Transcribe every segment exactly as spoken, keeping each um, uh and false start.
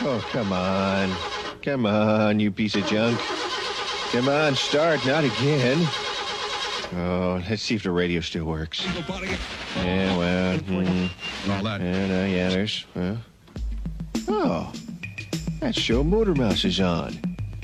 Oh, come on. Come on, you piece of junk. Come on, start. Not again. Oh, let's see if the radio still works. Yeah, well, mm, all that. And, uh, yeah, there's, well. Oh, that show Motor Mouse is on.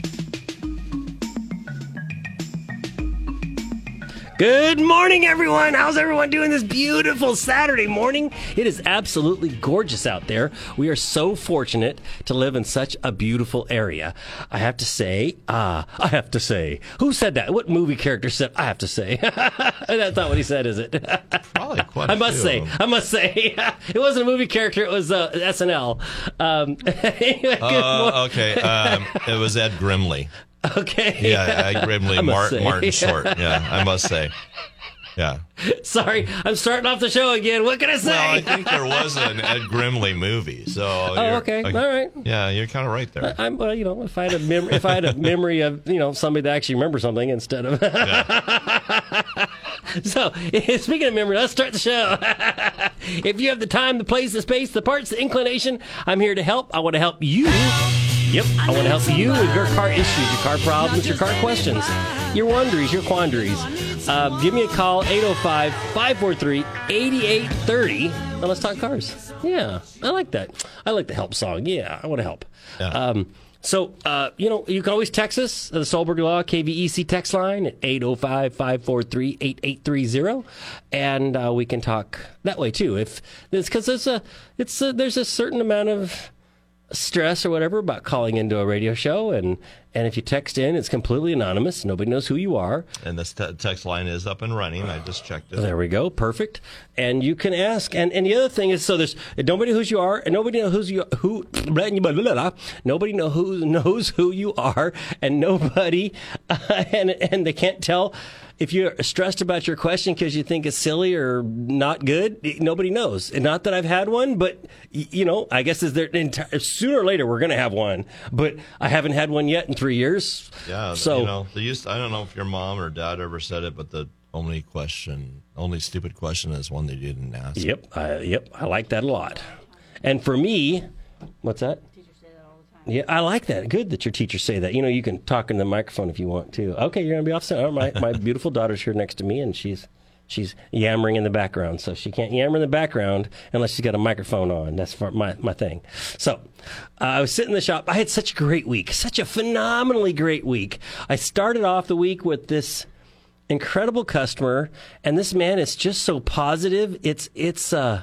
Good morning, everyone. How's everyone doing this beautiful Saturday morning? It is absolutely gorgeous out there. We are so fortunate to live in such a beautiful area. I have to say, ah, I have to say. Who said that? What movie character said, I have to say? That's not what he said, is it? Probably quite a I must few. say, I must say. It wasn't a movie character, it was uh, S N L. Um, anyway, good Uh, morning. okay, um, it was Ed Grimley. Okay. Yeah, Ed Grimley, I must Mar- say. Martin Short. Yeah, I must say. Yeah. Sorry, I'm starting off the show again. What can I say? Well, I think there was an Ed Grimley movie. So. Oh, you're- okay. uh, All right. Yeah, you're kind of right there. I'm, well, you know, if I had a mem- if I had a memory of, you know, somebody that actually remembers something instead of. Yeah. So, speaking of memory, let's start the show. If you have the time, the place, the space, the parts, the inclination, I'm here to help. I want to help you. Yep, I want to help you with your car issues, your car problems, your car questions, your wonderies, your quandaries. Uh, give me a call, eight oh five, five four three, eight eight three oh, and let's talk cars. Yeah, I like that. I like the help song. Yeah, I want to help. Yeah. Um, so, uh, you know, you can always text us, the Solberg Law K V E C text line at eight oh five, five four three, eight eight three oh, and uh, we can talk that way, too. If it's because there's a, it's a, there's a certain amount of stress or whatever about calling into a radio show, and and if you text in, it's completely anonymous. Nobody knows who you are. And this te- text line is up and running. I just checked it. There we go. Perfect. And you can ask. And, and the other thing is, so there's nobody knows who you are, and nobody knows who's you who. Blah, blah, blah, blah, nobody know who knows who you are, and nobody, uh, and and they can't tell. If you're stressed about your question because you think it's silly or not good, nobody knows. And not that I've had one, but, you know, I guess is there enti- sooner or later we're going to have one. But I haven't had one yet in three years. Yeah, So, you know, they used. I don't know if your mom or dad ever said it, but the only question, only stupid question is one that you didn't ask. yep, I, yep, I like that a lot. And for me, what's that? Yeah, I like that. Good that your teachers say that. You know, you can talk in the microphone if you want to. Okay, you're going to be off center. Oh, my, my beautiful daughter's here next to me, and she's she's yammering in the background. So she can't yammer in the background unless she's got a microphone on. That's for my, my thing. So uh, I was sitting in the shop. I had such a great week, such a phenomenally great week. I started off the week with this incredible customer, and this man is just so positive. It's, it's, uh,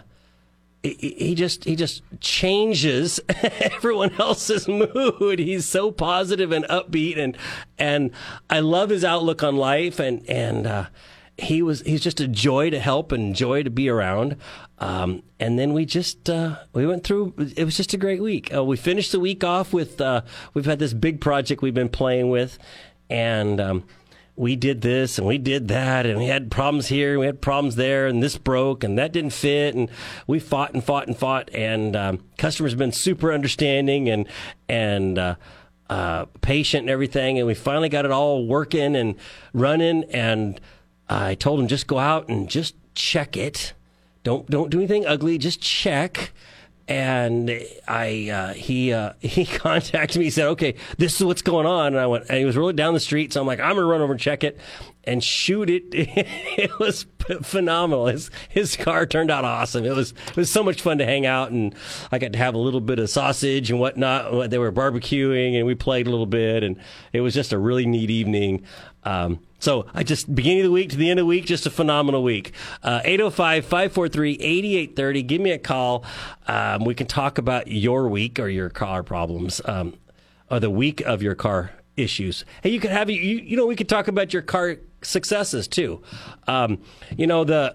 He just he just changes everyone else's mood. He's so positive and upbeat, and and I love his outlook on life. And and uh, he was he's just a joy to help and joy to be around. Um, and then we just uh, we went through. It was just a great week. Uh, we finished the week off with uh, we've had this big project we've been playing with, and. Um, We did this and we did that, and we had problems here and we had problems there, and this broke and that didn't fit, and we fought and fought and fought, and um, customers have been super understanding and and uh, uh, patient and everything, and we finally got it all working and running. And I told him, just go out and just check it. Don't don't do anything ugly. Just check. And I, uh, he, uh, he contacted me. He said, "Okay, this is what's going on." And I went, and he was rolling down the street. So I'm like, I'm going to run over and check it and shoot it. It was phenomenal. His, his car turned out awesome. It was, it was so much fun to hang out, and I got to have a little bit of sausage and whatnot. They were barbecuing and we played a little bit, and it was just a really neat evening. Um, So I just, beginning of the week to the end of the week, just a phenomenal week. Uh, eight oh five, five four three, eight eight three oh. Give me a call. Um, we can talk about your week or your car problems, um, or the week of your car issues. Hey, you could have, you, you know, we could talk about your car successes too. Um, you know, the,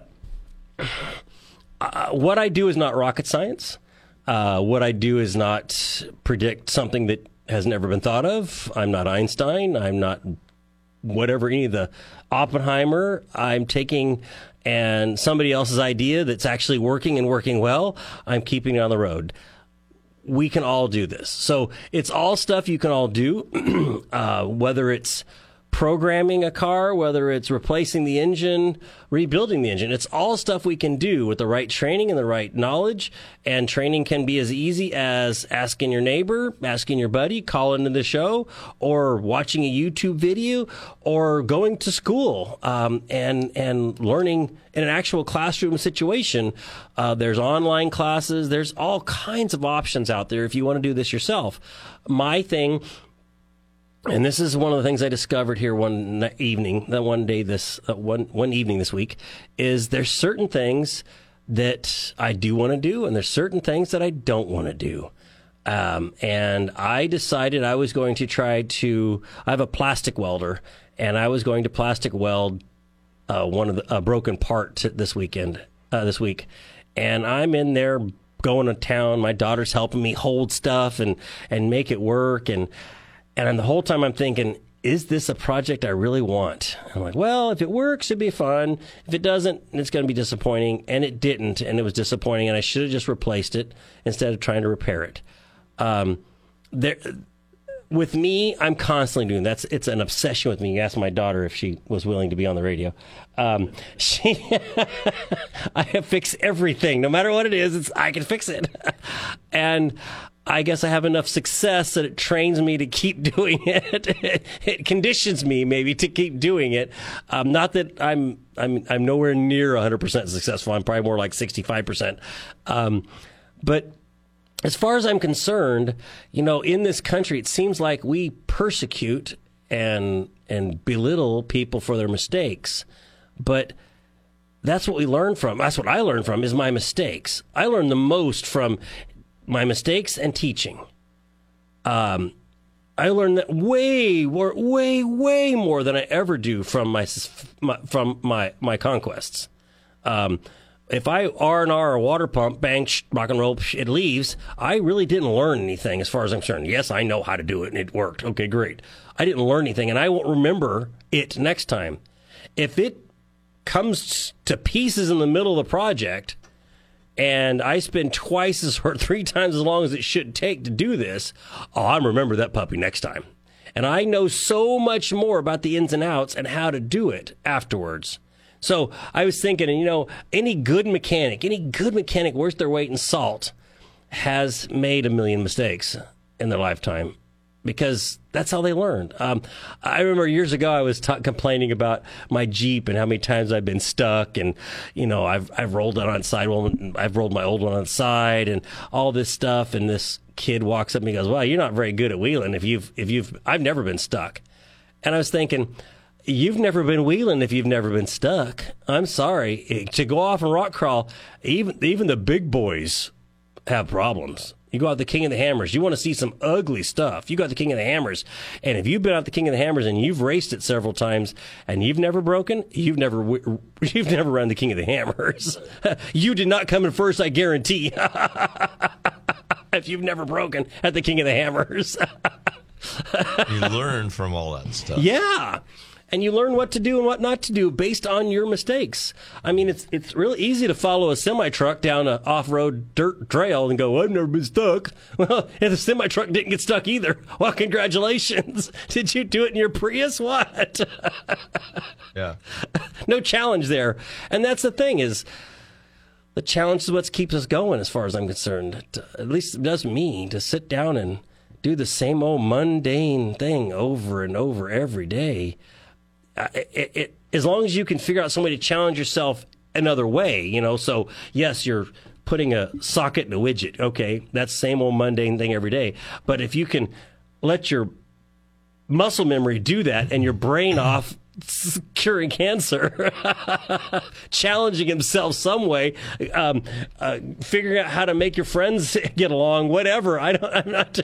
uh, what I do is not rocket science. Uh, what I do is not predict something that has never been thought of. I'm not Einstein. I'm not whatever, any of the Oppenheimer. I'm taking and somebody else's idea that's actually working and working well, I'm keeping it on the road. We can all do this. So it's all stuff you can all do, uh, whether it's programming a car, whether it's replacing the engine, rebuilding the engine. It's all stuff we can do with the right training and the right knowledge. And training can be as easy as asking your neighbor, asking your buddy, calling into the show, or watching a YouTube video, or going to school um, and and learning in an actual classroom situation. Uh, there's online classes. There's all kinds of options out there if you want to do this yourself. My thing, and this is one of the things I discovered here one evening, that one day this uh, one one evening this week, is there's certain things that I do want to do, and there's certain things that I don't want to do. Um, and I decided I was going to try to. I have a plastic welder, and I was going to plastic weld uh, one of the a broken part t- this weekend, uh, this week, and I'm in there going to town. My daughter's helping me hold stuff and and make it work, and. And the whole time I'm thinking, is this a project I really want? I'm like, well, if it works, it'd be fun. If it doesn't, it's going to be disappointing. And it didn't, and it was disappointing, and I should have just replaced it instead of trying to repair it. Um, there, with me, I'm constantly doing that's. It's an obsession with me. You asked my daughter if she was willing to be on the radio. Um, she, I fix everything, no matter what it is. It's I can fix it, and. I guess I have enough success that it trains me to keep doing it. It conditions me maybe to keep doing it. Um, not that I'm I'm I'm nowhere near one hundred percent successful. I'm probably more like sixty-five percent. Um, but as far as I'm concerned, you know, in this country, it seems like we persecute and and belittle people for their mistakes. But that's what we learn from. That's what I learned from is my mistakes. I learned the most from my mistakes and teaching. Um, I learned that way, way, way more than I ever do from my, my from my my conquests. Um, if I R and R a water pump, bang, sh- rock and roll, sh- it leaves. I really didn't learn anything as far as I'm concerned. Yes, I know how to do it, and it worked. Okay, great. I didn't learn anything, and I won't remember it next time. If it comes to pieces in the middle of the project, and I spend twice as or three times as long as it should take to do this, oh, I remember that puppy next time. And I know so much more about the ins and outs and how to do it afterwards. So I was thinking, you know, any good mechanic, any good mechanic worth their weight in salt has made a million mistakes in their lifetime. Because that's how they learned. Um, I remember years ago I was ta- complaining about my Jeep and how many times I've been stuck, and you know I've I've rolled it on side one, I've rolled my old one on the side, and all this stuff. And this kid walks up and he goes, "Well, you're not very good at wheeling. If you've if you've I've never been stuck." And I was thinking, you've never been wheeling if you've never been stuck. I'm sorry, to go off and rock crawl, even even the big boys have problems. You go out the King of the Hammers. You want to see some ugly stuff. You got the King of the Hammers. And if you've been out the King of the Hammers and you've raced it several times and you've never broken, you've never you've never run the King of the Hammers. You did not come in first, I guarantee. If you've never broken at the King of the Hammers. You learn from all that stuff. Yeah. And you learn what to do and what not to do based on your mistakes. I mean, it's it's really easy to follow a semi-truck down an off-road dirt trail and go, I've never been stuck. Well, and the semi-truck didn't get stuck either. Well, congratulations. Did you do it in your Prius? What? Yeah. No challenge there. And that's the thing is, the challenge is what keeps us going as far as I'm concerned. At least it does me to sit down and do the same old mundane thing over and over every day. Uh, it, it, as long as you can figure out some way to challenge yourself another way, you know. So, yes, you're putting a socket in a widget. Okay, that's the same old mundane thing every day. But if you can let your muscle memory do that and your brain off curing cancer, challenging himself some way, um, uh, figuring out how to make your friends get along, whatever. I don't, I'm not.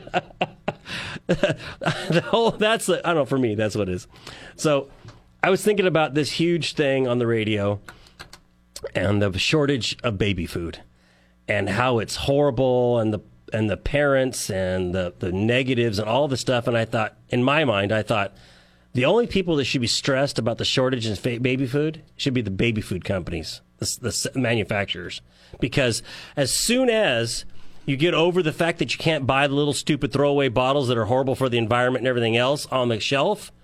the whole, that's the, I don't know, for me, that's what it is. So I was thinking about this huge thing on the radio and the shortage of baby food and how it's horrible and the and the parents and the, the negatives and all the stuff. And I thought, in my mind, I thought the only people that should be stressed about the shortage in fa- baby food should be the baby food companies, the, the manufacturers. Because as soon as you get over the fact that you can't buy the little stupid throwaway bottles that are horrible for the environment and everything else on the shelf,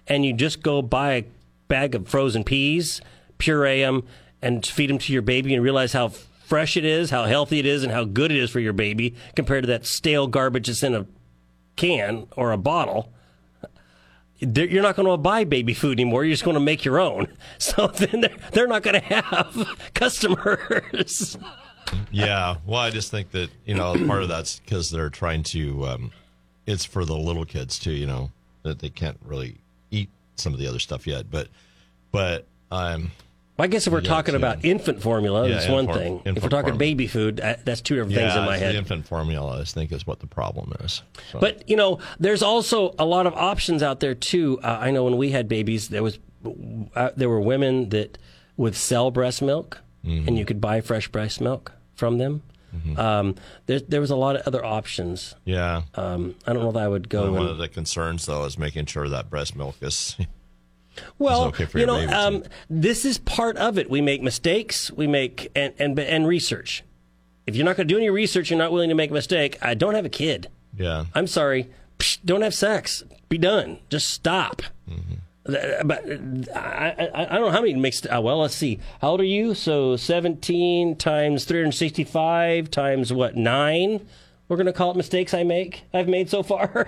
and you just go buy a bag of frozen peas, puree them, and feed them to your baby and realize how fresh it is, how healthy it is, and how good it is for your baby compared to that stale garbage that's in a can or a bottle, you're not going to buy baby food anymore. You're just going to make your own. So then they're, they're not going to have customers. Yeah. Well, I just think that, you know, part of that's because they're trying to, um, it's for the little kids too, you know, that they can't really eat some of the other stuff yet. But, but, um, I guess if we're yeah, talking too. about infant formula, Yeah, that's one infant- thing. infant If we're talking formula. baby food, that- that's two different yeah, things in my it's head. the infant formula, I think, is what the problem is. So. But, you know, there's also a lot of options out there, too. Uh, I know when we had babies, there was uh, there were women that would sell breast milk, Mm-hmm. and you could buy fresh breast milk from them. Mm-hmm. Um, there, there was a lot of other options. yeah. Um, I don't know that I would go. One, one and- of the concerns, though, is making sure that breast milk is. Well, okay for you your know, baby, um, too. this is part of it. We make mistakes. We make and and and research. If you're not going to do any research, you're not willing to make a mistake. I don't have a kid. Yeah. I'm sorry. Psh, don't have sex. Be done. Just stop. Mm-hmm. But I, I, I don't know how many mixed. Uh, well, let's see. How old are you? So seventeen times three hundred sixty-five times what? Nine. We're going to call it mistakes I make. I've made so far.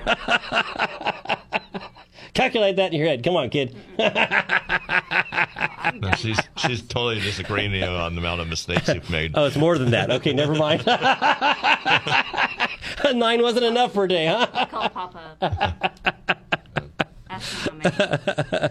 Calculate that in your head. Come on, kid. No, she's she's totally disagreeing with you on the amount of mistakes you've made. Oh, it's more than that. Okay, never mind. Nine wasn't enough for a day, huh? I call Papa. Ask Mama.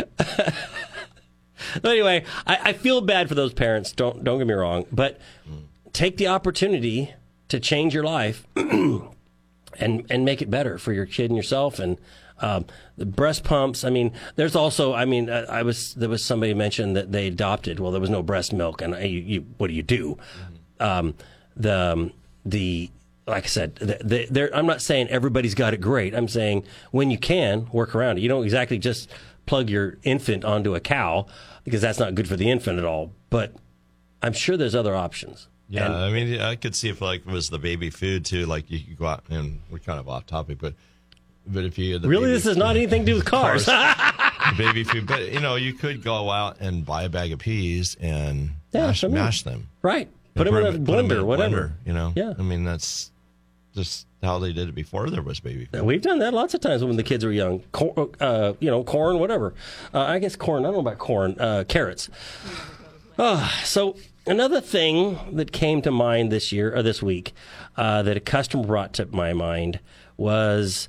But anyway, I, I feel bad for those parents. Don't don't get me wrong, but take the opportunity to change your life and and make it better for your kid and yourself. And um, the breast pumps. I mean, there's also. I mean, I, I was there was somebody mentioned that they adopted. Well, there was no breast milk, and you, you, what do you do? Um, the um, the like I said, the, the, I'm not saying everybody's got it great. I'm saying when you can work around it. You don't exactly just plug your infant onto a cow because that's not good for the infant at all. But I'm sure there's other options. Yeah, And- I mean, I could see if like it was the baby food too. Like you could go out and we're kind of off topic, but but if you the Really, baby, this has not anything to do with cars. baby food, but you know, you could go out and buy a bag of peas and Yeah, mash, I mean, mash them. Right. Put them in a Put 'em in blender, a whatever. blender, you know. Yeah. I mean, that's just how they did it before there was baby food. We've done that lots of times when the kids were young. Cor- uh, you know, corn, whatever. Uh, I guess corn. I don't know about corn. Uh, carrots. Uh, so another thing that came to mind this year or this week uh, that a customer brought to my mind was,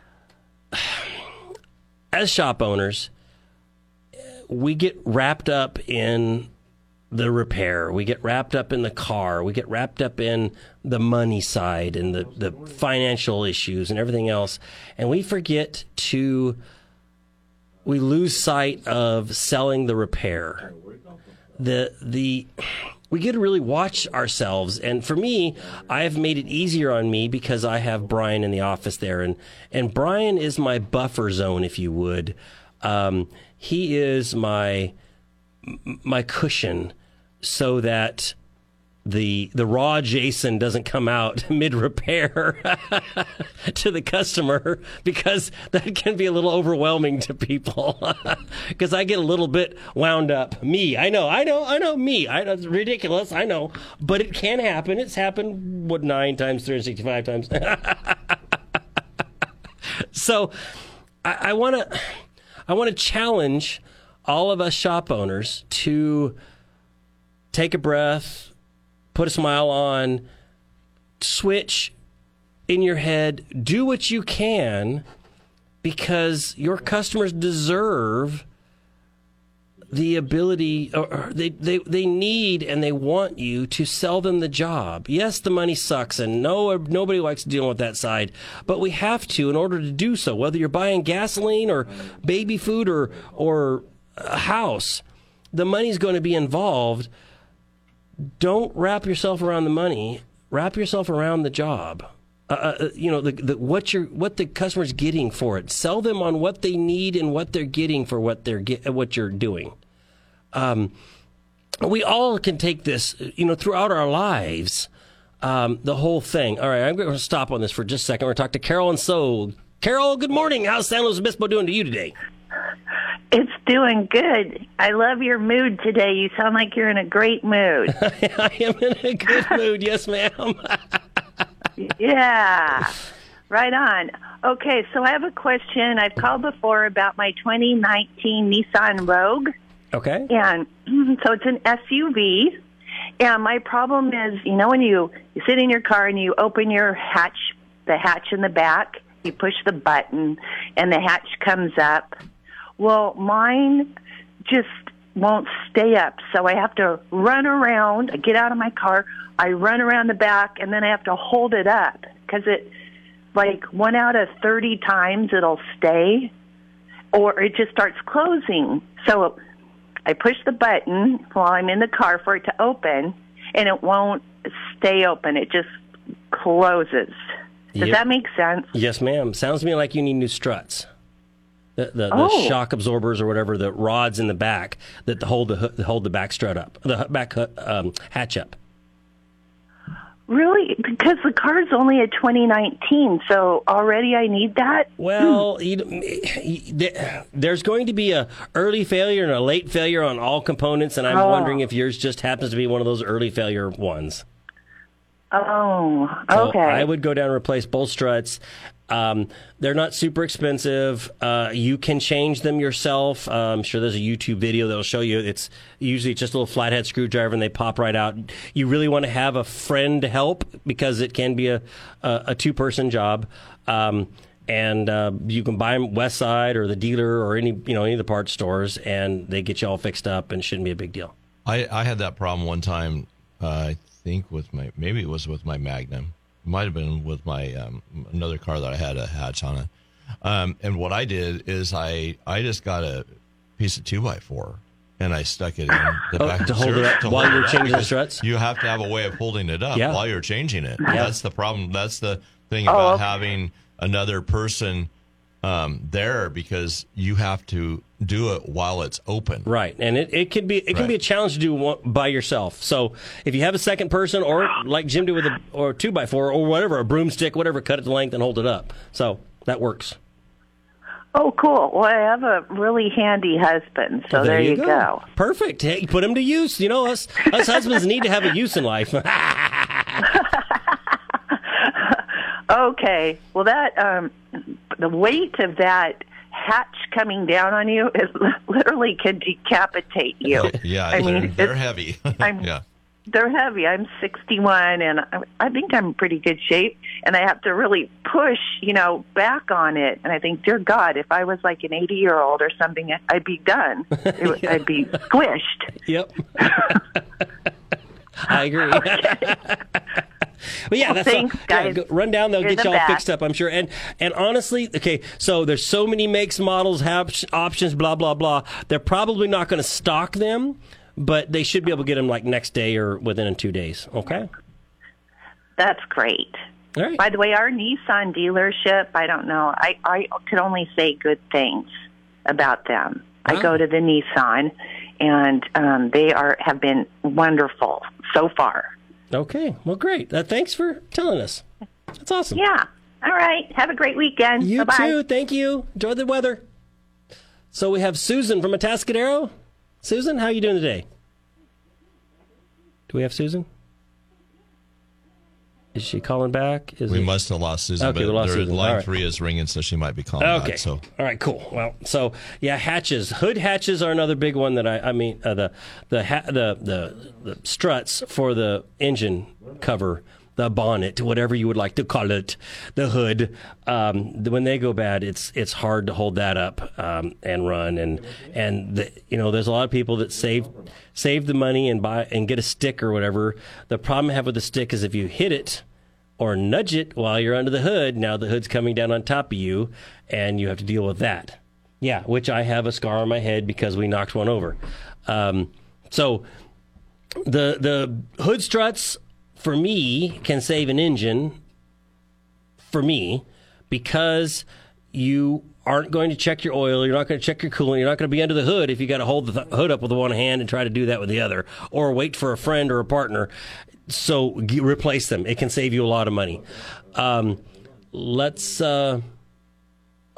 as shop owners, we get wrapped up in the repair. We get wrapped up in the car. We get wrapped up in the money side and the, the financial issues and everything else. And we forget to, we lose sight of selling the repair. The, the, we get to really watch ourselves. And for me, I have made it easier on me because I have Brian in the office there. And, and Brian is my buffer zone, if you would. Um, he is my, my cushion so that the the raw Jason doesn't come out mid repair to the customer, because that can be a little overwhelming to people. Because I get a little bit wound up. Me, I know, I know, I know. Me, I know, it's ridiculous. I know, but it can happen. It's happened what nine times, three hundred sixty-five times. So, I want to I want to challenge all of us shop owners to take a breath, put a smile on, switch in your head, do what you can, because your customers deserve the ability, or they, they, they need and they want you to sell them the job. Yes, the money sucks, and no, nobody likes dealing with that side, but we have to in order to do so, whether you're buying gasoline or baby food or, or a house. The money's going to be involved. Don't wrap yourself around the money. Wrap yourself around the job. Uh, uh, you know, the, the, what you're, what the customer's getting for it. Sell them on what they need and what they're getting for what they're get, what you're doing. Um, we all can take this, you know, throughout our lives. Um, the whole thing. All right, I'm going to stop on this for just a second. We're going to talk to Carol and So. Carol, good morning. How's San Luis Obispo doing to you today? It's doing good. I love your mood today. You sound like you're in a great mood. I am in a good mood. Yes, ma'am. Yeah, right on. Okay, so I have a question. I've called before about my twenty nineteen Nissan Rogue. Okay. And so it's an S U V. And my problem is, you know, when you, you sit in your car and you open your hatch, the hatch in the back, you push the button and the hatch comes up. Well, mine just won't stay up. So I have to run around. I get out of my car. I run around the back, and then I have to hold it up because it, like, one out of thirty times it'll stay, or it just starts closing. So I push the button while I'm in the car for it to open, and it won't stay open. It just closes. Does Yep. that make sense? Yes, ma'am. Sounds to me like you need new struts. The, the, the Oh. shock absorbers or whatever, the rods in the back that hold the that hold the back strut up, the hu- back hu- um, hatch up. Really? Because the car's only a twenty nineteen, so already I need that? Well, you, you- there- there's going to be a early failure and a late failure on all components, and I'm Oh. wondering if yours just happens to be one of those early failure ones. Oh, So okay. I would go down and replace both struts. Um, they're not super expensive. Uh, you can change them yourself. Uh, I'm sure there's a YouTube video that'll show you. It's usually just a little flathead screwdriver and they pop right out. You really want to have a friend to help because it can be a, a, a two-person job. Um, and uh, you can buy them West Side or the dealer or any you know any of the parts stores, and they get you all fixed up and shouldn't be a big deal. I, I had that problem one time. Uh, I think with my maybe it was with my Magnum. It might have been with my um, another car that I had a hatch on it. Um, and what I did is I I just got a piece of two by four and I stuck it in the Oh, back to hold it up to while hold you're it up, changing the because struts? You have to have a way of holding it up Yeah. while you're changing it. Yeah. That's the problem. That's the thing Oh, about okay. having another person um, there because you have to do it while it's open. Right, and it, it can be it can Right. be a challenge to do one by yourself. So if you have a second person, or like Jim did with a or two by four or whatever, a broomstick, whatever, cut it to length and hold it up. So that works. Oh, cool. Well, I have a really handy husband, so Well, there, you go. Perfect. Hey, put him to use. You know, us us husbands need to have a use in life. Okay. Well, that um, the weight of that hatch coming down on you is literally can decapitate you. Yeah, I they're, mean, they're it's- heavy. I'm- yeah. They're heavy. I'm sixty-one, and I, I think I'm in pretty good shape. And I have to really push, you know, back on it. And I think, dear God, if I was like an eighty-year-old or something, I'd be done. It, would- I'd be squished. Yep. I agree. But yeah, Well, that's thanks, all. Yeah, guys. go- run down, they'll You're get the you all best. fixed up, I'm sure. And and honestly, okay, so there's so many makes, models, have options, blah blah blah. They're probably not going to stock them, but they should be able to get them like next day or within two days. Okay. That's great. All right. By the way, our Nissan dealership, I don't know, I, I could only say good things about them. Wow. I go to the Nissan, and um, they are have been wonderful so far. Okay. Well, great. Uh, thanks for telling us. That's awesome. Yeah. All right. Have a great weekend. You Bye-bye. too. Thank you. Enjoy the weather. So we have Susan from Atascadero. Susan, how are you doing today? Do we have Susan? Is she calling back? Is We it- must have lost Susan. Okay, but we lost their Susan. Line All right. three is ringing, so she might be calling Okay. back. So All right, cool. Well, so yeah, hatches, hood hatches are another big one that I, I mean, uh, the the, ha- the the the struts for the engine cover, the bonnet, whatever you would like to call it, the hood. Um, the, when they go bad, it's it's hard to hold that up um, and run. And and the, you know, there's a lot of people that save save the money and buy and get a stick or whatever. The problem I have with the stick is if you hit it or nudge it while you're under the hood, now the hood's coming down on top of you, and you have to deal with that. Yeah, which I have a scar on my head because we knocked one over. Um, so the the hood struts, for me, can save an engine, for me, because you aren't going to check your oil, you're not going to check your coolant, you're not going to be under the hood if you got to hold the th- hood up with one hand and try to do that with the other, or wait for a friend or a partner. So g- replace them. It can save you a lot of money. Um, let's. Uh,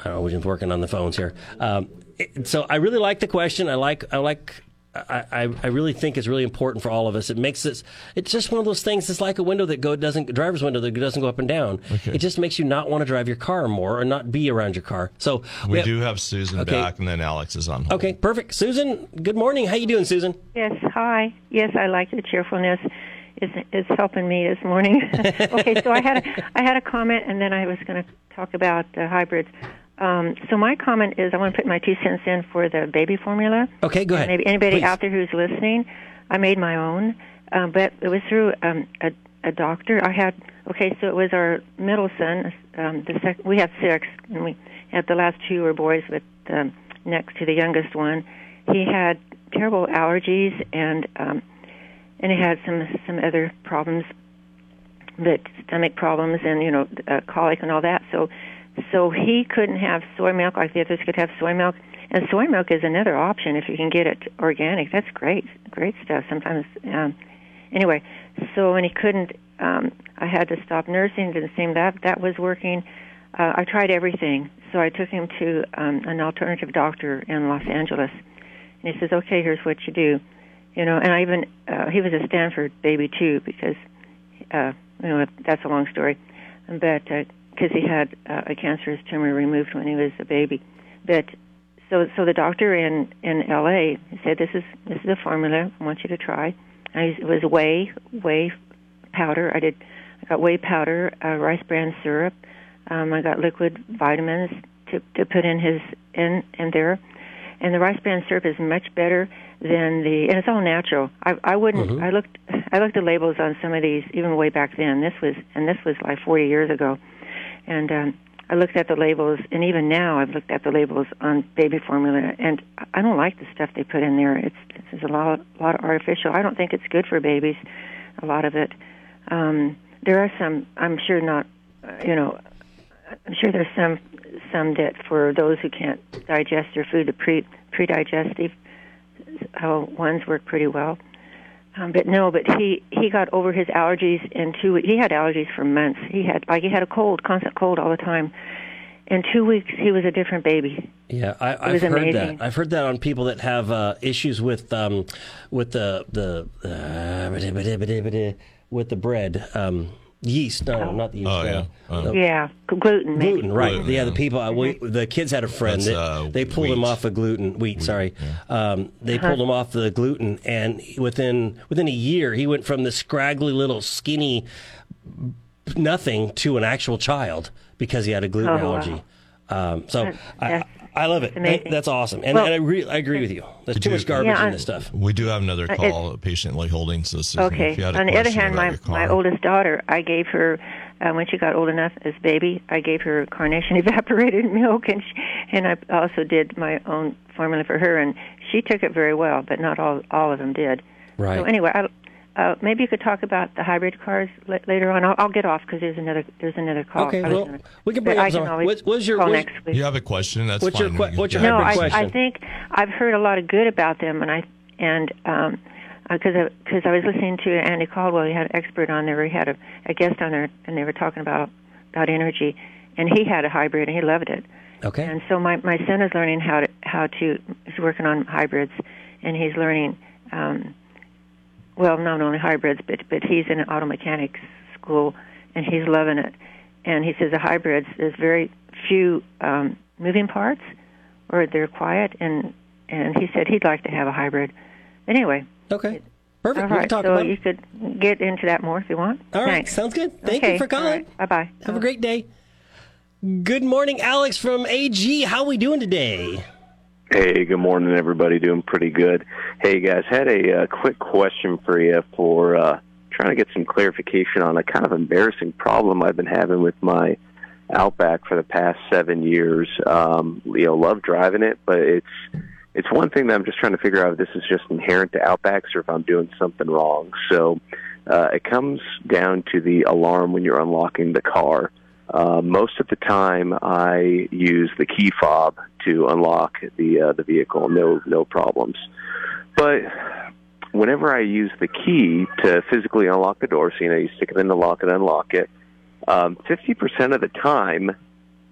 I don't know, we're just working on the phones here. Um, it, so I really like the question. I like, I like, I, I, I really think it's really important for all of us. It makes this, it's just one of those things. It's like a window that go doesn't, driver's window that doesn't go up and down. Okay. It just makes you not want to drive your car more or not be around your car. So we, we have, do have Susan okay. back, and then Alex is on hold. Okay, perfect. Susan, good morning. How you doing, Susan? Yes, hi. Yes, I like the cheerfulness. It's, it's helping me this morning. Okay, so I had a, I had a comment, and then I was going to talk about uh, hybrids. Um, so my comment is I want to put my two cents in for the baby formula. Okay, go ahead. Maybe anybody Please. out there who's listening, I made my own, um, but it was through um, a, a doctor. I had okay, so it was our middle son. Um, the sec- we have six, and we had the last two were boys, but um, next to the youngest one, he had terrible allergies and. Um, And he had some some other problems, but stomach problems and you know uh, colic and all that. So, so he couldn't have soy milk like the others could have soy milk. And soy milk is another option if you can get it organic. That's great, great stuff. Sometimes, um, anyway. So when he couldn't, um, I had to stop nursing. Didn't seem that that was working. Uh, I tried everything. So I took him to um, an alternative doctor in Los Angeles, and he says, "Okay, here's what you do." You know, and I even, uh, he was a Stanford baby too, because, uh, you know, that's a long story, but, because uh, he had uh, a cancerous tumor removed when he was a baby. But, so, so the doctor in, in L A said, this is, this is a formula I want you to try. And I, it was whey, whey powder. I did, I got whey powder, uh, rice bran syrup. Um, I got liquid vitamins to, to put in his, in, in there. And the rice bran syrup is much better than the, and it's all natural. I, I wouldn't. Mm-hmm. I looked. I looked at labels on some of these even way back then. This was, and this was like forty years ago. And um, I looked at the labels, and even now I've looked at the labels on baby formula, and I don't like the stuff they put in there. It's there's a lot, a lot of artificial. I don't think it's good for babies. A lot of it. Um, there are some. I'm sure not. Uh, you know. I'm sure there's some some that for those who can't digest their food, the pre pre-digestive uh, ones work pretty well. Um, but no, but he he got over his allergies in two weeks. He had allergies for months. He had like he had a cold, constant cold all the time. In two weeks, he was a different baby. Yeah, I, I've heard amazing. that. I've heard that on people that have uh, issues with um, with the the uh, with the bread. Um, Yeast, no, oh. not the yeast. Oh, yeah. Uh, Oh. Yeah, gluten. Maybe. Gluten, right. Gluten, yeah, yeah. the people, uh, we, the kids had a friend That's, that uh, they pulled wheat. him off of gluten, wheat, Wheat, sorry. yeah. Um, they Uh-huh. pulled him off the gluten, and within within a year, he went from the scraggly little skinny nothing to an actual child because he had a gluten Oh, wow. allergy. Um, so That's- I, that's I love it. amazing. That's awesome. And, Well- and I, re- I agree with you. There's Did too you- much garbage Yeah, in I- this stuff. We do have another Uh, call, a patient like holding. So, Susan, Okay. if you had a On the other question hand, about my your car. my oldest daughter, I gave her uh, when she got old enough as baby, I gave her Carnation evaporated milk, and she, and I also did my own formula for her, and she took it very well, but not all all of them did. Right. So anyway, I, uh, maybe you could talk about the hybrid cars l- later on. I'll, I'll get off because there's another there's another call. Okay, I was well, gonna- we can but bring I up can some- always what's- what's your- call what's- next week. You have a question? That's What's your fine. que- We can what's your get No, hybrid I, question? I think I've heard a lot of good about them, and I and um, because because I was listening to Andy Caldwell. He had an expert on there. He had a, a guest on there, and they were talking about about energy, and he had a hybrid, and he loved it. Okay. And so my my son is learning how to how to he's working on hybrids, and he's learning. Um, well, not only hybrids, but but he's in an auto mechanics school, and he's loving it. And he says the hybrids, there's very few um, moving parts, or they're quiet. And and he said he'd like to have a hybrid. Anyway. Okay. Perfect. All We right. can talk so about you it. could get into that more if you want. All right. Thanks. Sounds good. Thank okay. you for calling. Bye bye. Have a great day. Good morning, Alex from A G. How we doing today? Hey, good morning, everybody. Doing pretty good. Hey, guys, had a uh, quick question for you for uh, trying to get some clarification on a kind of embarrassing problem I've been having with my Outback for the past seven years. Um, you know, love driving it, but it's it's one thing that I'm just trying to figure out if this is just inherent to Outbacks or if I'm doing something wrong. So uh, it comes down to the alarm when you're unlocking the car. Uh, most of the time, I use the key fob to unlock the uh, the vehicle. No, no problems. But whenever I use the key to physically unlock the door, so you know, you stick it in the lock and unlock it. Um, fifty percent of the time,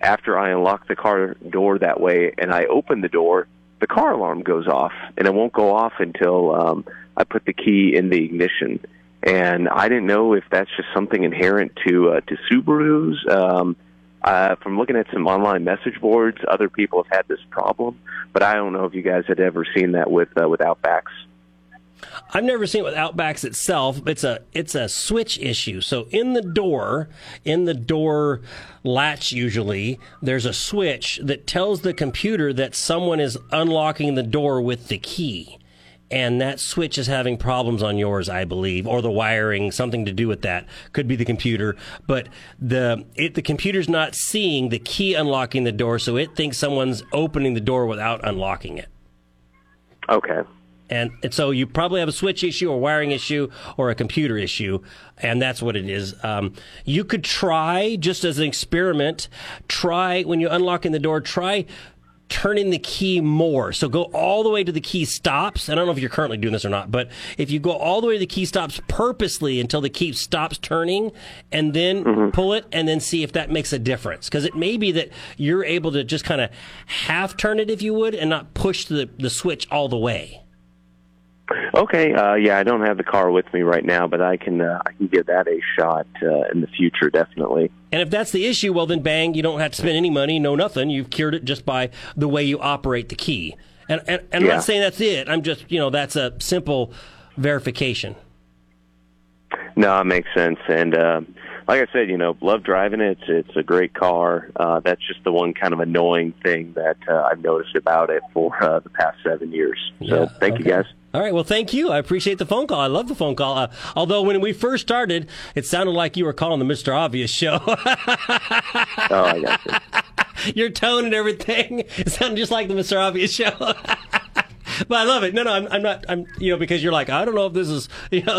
after I unlock the car door that way and I open the door, the car alarm goes off, and it won't go off until um, I put the key in the ignition. And I didn't know if that's just something inherent to uh, to Subarus. Um, uh, from looking at some online message boards, other people have had this problem, but I don't know if you guys had ever seen that with uh, with Outbacks. I've never seen it with Outbacks itself. It's a it's a switch issue. So in the door, in the door latch usually, there's a switch that tells the computer that someone is unlocking the door with the key. And that switch is having problems on yours, I believe, or the wiring, something to do with that. Could be the computer. But the it, the computer's not seeing the key unlocking the door, so it thinks someone's opening the door without unlocking it. Okay. And, and so you probably have a switch issue or wiring issue or a computer issue, and that's what it is. Um, you could try, just as an experiment, try, when you're unlocking the door, try turning the key more. So go all the way to the key stops. And I don't know if you're currently doing this or not, but if you go all the way to the key stops purposely until the key stops turning, and then mm-hmm. pull it, and then see if that makes a difference. Because it may be that you're able to just kind of half turn it, if you would, and not push the, the switch all the way. Okay, uh, yeah, I don't have the car with me right now, but I can uh, I can give that a shot uh, in the future, definitely. And if that's the issue, well, then bang, you don't have to spend any money, no nothing. You've cured it just by the way you operate the key. And, and, and I'm yeah. not saying that's it. I'm just, you know, that's a simple verification. No, it makes sense. And uh, like I said, you know, love driving it. It's, it's a great car. Uh, that's just the one kind of annoying thing that uh, I've noticed about it for uh, the past seven years. So Yeah, thank okay. you, guys. All right. Well, thank you. I appreciate the phone call. I love the phone call. Uh, although when we first started, it sounded like you were calling the Mister Obvious show. Oh, I got you. Your tone and everything, it sounded just like the Mister Obvious show. But I love it. No, no, I'm, I'm not. I'm, you know, because you're like, I don't know if this is, you know.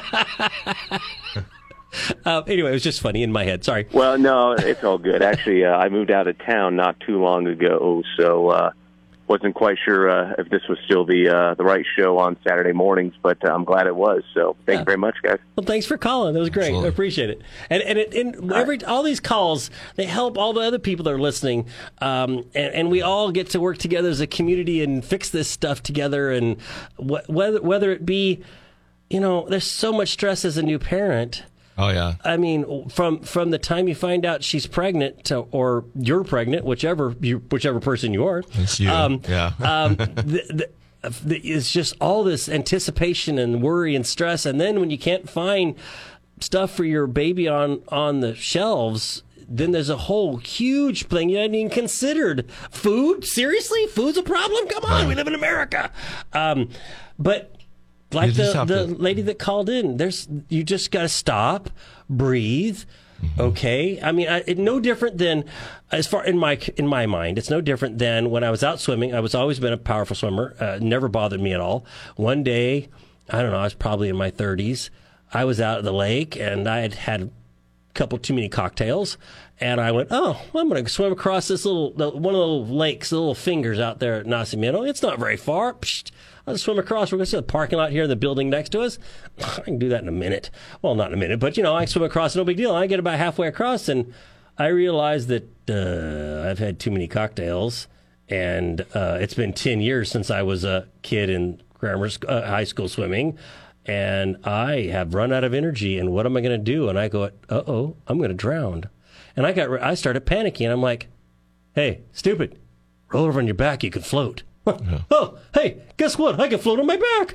uh, anyway, it was just funny in my head. Sorry. Well, no, it's all good. Actually, uh, I moved out of town not too long ago, so uh, wasn't quite sure uh, if this was still the uh, the right show on Saturday mornings, but uh, I'm glad it was. So thank Yeah. you very much, guys. Well, thanks for calling. That was great. Absolutely. I appreciate it. And and, it, and every all these calls, they help all the other people that are listening, um, and, and we all get to work together as a community and fix this stuff together. And wh- whether whether it be, you know, there's so much stress as a new parent. Oh, yeah. I mean, from from the time you find out she's pregnant to, or you're pregnant, whichever you, whichever person you are. It's you. Um, Yeah. um, the, the, the, it's just all this anticipation and worry and stress, and then when you can't find stuff for your baby on on the shelves, then there's a whole huge thing you hadn't even considered. Food? Seriously? Food's a problem? Come on, we live in America. Um, but. Like You just the, have the to- lady that called in, there's you just got to stop, breathe. Mm-hmm. Okay, I mean, I, it, no different than as far in my in my mind, it's no different than when I was out swimming. I was always been a powerful swimmer. Uh, never bothered me at all. One day, I don't know, I was probably in my thirties. I was out at the lake and I had had a couple too many cocktails, and I went, oh, well, I'm going to swim across this little the, one of the little lakes, the little fingers out there at Nacimiento. It's not very far. Psst. I'll just swim across. We're going to see the parking lot here in the building next to us. I can do that in a minute. Well, not in a minute, but, you know, I swim across, no big deal. I get about halfway across, and I realize that uh, I've had too many cocktails, and uh, it's been ten years since I was a kid in grammar sc- uh, high school swimming, and I have run out of energy, and what am I going to do? And I go, uh-oh, I'm going to drown. And I got, I started panicking. I'm like, hey, stupid, roll over on your back. You can float. Yeah. Oh, hey, guess what? I can float on my back.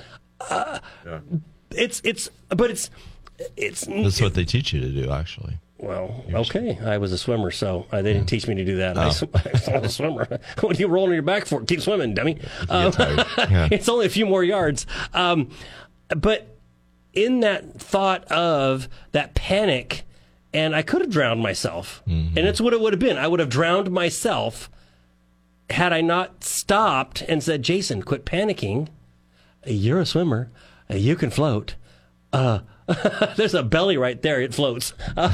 Uh, yeah. It's it's, but it's it's. That's what they teach you to do, actually. Well, okay. I was a swimmer, so uh, they didn't teach me to do that. Oh. I, I was a swimmer. What are you rolling on your back for? Keep swimming, dummy. Um, yeah. It's only a few more yards. Um, but in that thought of that panic, and I could have drowned myself, mm-hmm. and it's what it would have been. I would have drowned myself. Had I not stopped and said, Jason, quit panicking. You're a swimmer. You can float. Uh, there's a belly right there. It floats. Um,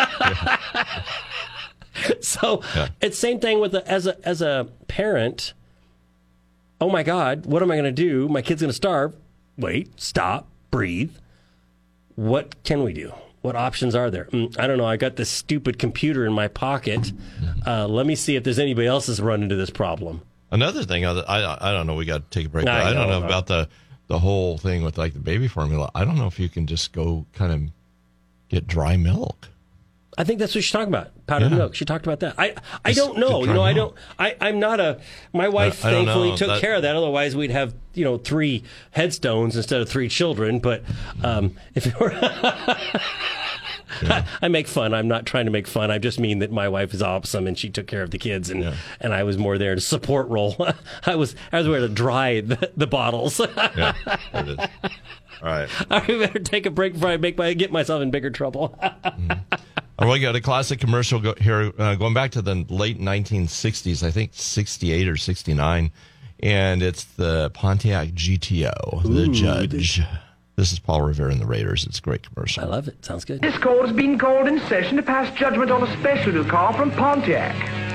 so yeah. It's same thing with the, as a as a parent. Oh my God, what am I going to do? My kid's going to starve. Wait, stop, breathe. What can we do? What options are there? Mm, I don't know. I got this stupid computer in my pocket. Uh, let me see if there's anybody else that's run into this problem. Another thing, I, I, I don't know, we got to take a break. I I, I don't know, know about the, the whole thing with like the baby formula. I don't know if you can just go kind of get dry milk. I think that's what she's talking about. Powdered Yeah. milk. She talked about that. I, I Just don't know. get You know, dry I milk. don't. I, I'm not a. My wife I don't thankfully know. took That- care of that. Otherwise, we'd have you know three headstones instead of three children. But um, if it were, Yeah. I make fun. I'm not trying to make fun. I just mean that my wife is awesome and she took care of the kids, and Yeah. and I was more there to support role. I was I was there to dry the, the bottles. Yeah, it is. All right. I better take a break before I make my get myself in bigger trouble. Oh, we got a classic commercial go, here, uh, going back to the late nineteen sixties, I think sixty-eight or sixty-nine, and it's the Pontiac G T O, the Ooh, Judge. This is Paul Revere and the Raiders. It's a great commercial. I love it. Sounds good. This court has been called in session to pass judgment on a special new car from Pontiac.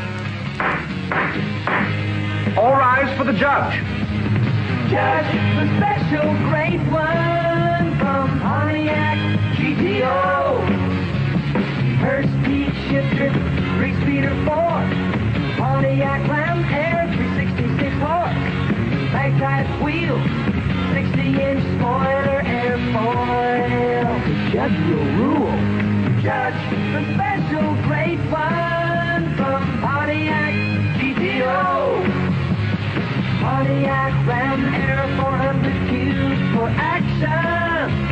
All rise for the judge. Judge, the special great one from Pontiac G T O. Her speed shifter, three-speeder four. Pontiac Ram Air, three sixty-six horse. Mag-type wheels, sixty-inch spoiler airfoil. The judge will rule. Judge, the special great one from Pontiac G T O. Pontiac Ram Air four hundred cubes for action.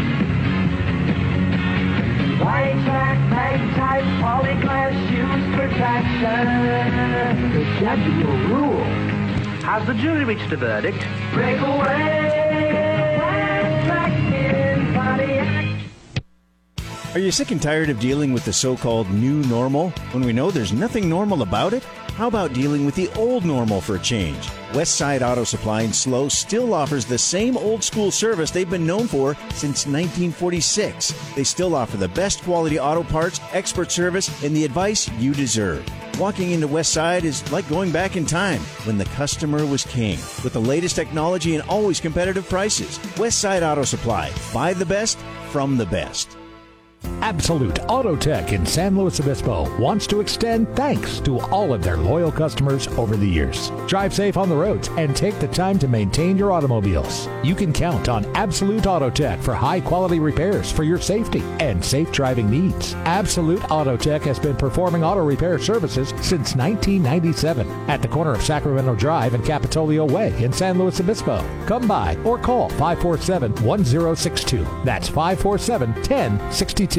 White track, mag type, polyglass shoes for traction. The judge will rule. Has the jury reached a verdict? Break away. White track in Pontiac. Are you sick and tired of dealing with the so-called new normal when we know there's nothing normal about it? How about dealing with the old normal for a change? Westside Auto Supply in Slow still offers the same old-school service they've been known for since nineteen forty-six. They still offer the best quality auto parts, expert service, and the advice you deserve. Walking into Westside is like going back in time when the customer was king. With the latest technology and always competitive prices. Westside Auto Supply. Buy the best from the best. Absolute Auto Tech in San Luis Obispo wants to extend thanks to all of their loyal customers over the years. Drive safe on the roads and take the time to maintain your automobiles. You can count on Absolute Auto Tech for high quality repairs for your safety and safe driving needs. Absolute Auto Tech has been performing auto repair services since nineteen ninety-seven at the corner of Sacramento Drive and Capitolio Way in San Luis Obispo. Come by or call five four seven, one zero six two. That's five four seven, one zero six two.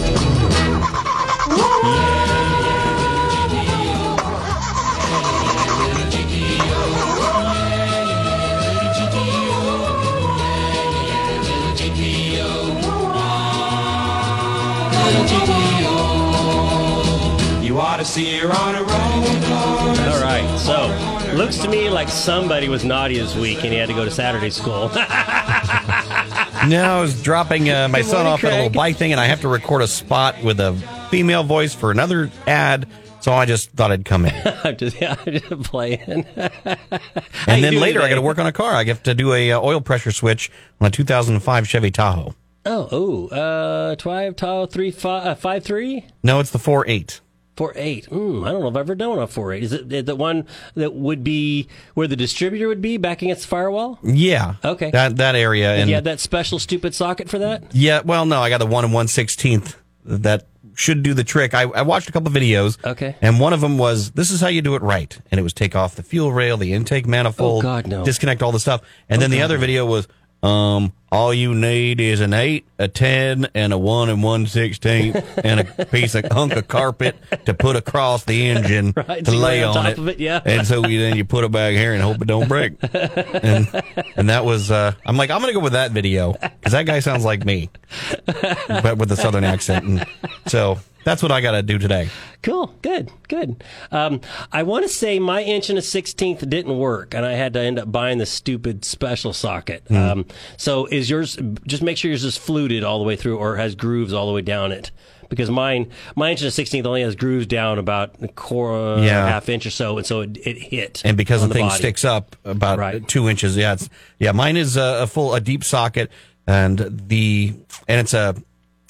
You ought to see her on a roll. All right, so looks to me like somebody was naughty this week and he had to go to Saturday school. No, I was dropping uh, my Good son morning, off at a little Craig. bike thing, and I have to record a spot with a female voice for another ad, so I just thought I'd come in. I'm just, yeah, I'm just playing. And then later, I got to work on a car. I have to do a uh, oil pressure switch on a two thousand five Chevy Tahoe. Oh, oh, uh, Twive Tahoe three five uh, five three No, it's the four eight. four eight. Mm, I don't know if I've ever done a four eight. Is it the one that would be where the distributor would be back against the firewall? Yeah. Okay. That that area. And And you had that special stupid socket for that? yeah, well, no, I got the one and one sixteenth that should do the trick. I, I watched a couple of videos. Okay. And one of them was, this is how you do it right. And it was take off the fuel rail, the intake manifold. Oh, God, no. Disconnect all the stuff. And Oh, then the God, other no. video was, um, all you need is an eight, a ten, and a one and one sixteenth, and a piece of hunk of carpet to put across the engine Right, to so you lay lay on on top it. of it, yeah. And so you, then you put it back here and hope it don't break. and and that was, uh, I'm like, I'm gonna go with that video because that guy sounds like me, but with a southern accent. And so that's what I got to do today. Cool. Good. Good. Um, I want to say my inch and a sixteenth didn't work, and I had to end up buying the stupid special socket. Mm. Um, so is yours? Just make sure yours is fluted all the way through, or has grooves all the way down it. Because mine, my inch and a sixteenth only has grooves down about a quarter, Yeah. half inch or so, and so it, it hit. And because on the thing body. sticks up about Right. two inches, yeah, it's, yeah, mine is a, a full, a deep socket, and the, and it's a,